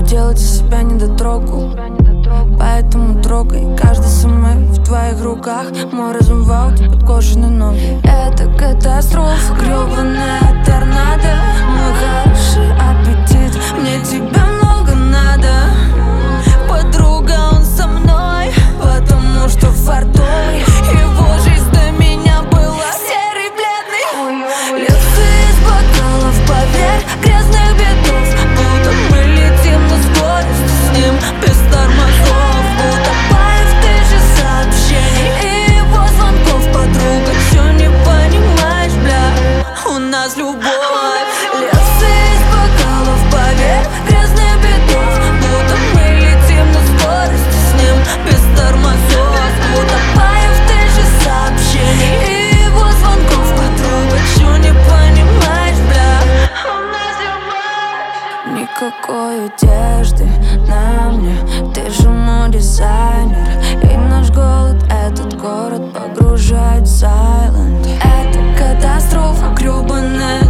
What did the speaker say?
делать из себя недотрогу, поэтому трогай каждый самый в твоих руках. Мой разум в ауте, подкошены ноги. Это катастрофа, гребаная торнадо. Мой хороший аппетит, мне тебя много надо. Подруга, он со мной, потому что фартовый. Его жизнь до меня была серый, бледный. Лица из бокалов, поверь, грязных бедов. Будто мы летим на скорости с ним, без тормозов. Утопая в тысяче сообщений и его звонков. Подруга, чё не понимаешь, бля, у нас любовь. Лица из бокалов, поверь, грязных бедов. Будто мы летим на скорости с ним, без тормозов. Утопая в тысяче сообщений и его звонков. Подруга, чё не понимаешь, бля, у нас любовь. Никакой одежды на мне, ты же мой дизайнер. И наш голод этот город погружает в silent. Это катастрофа, гребаная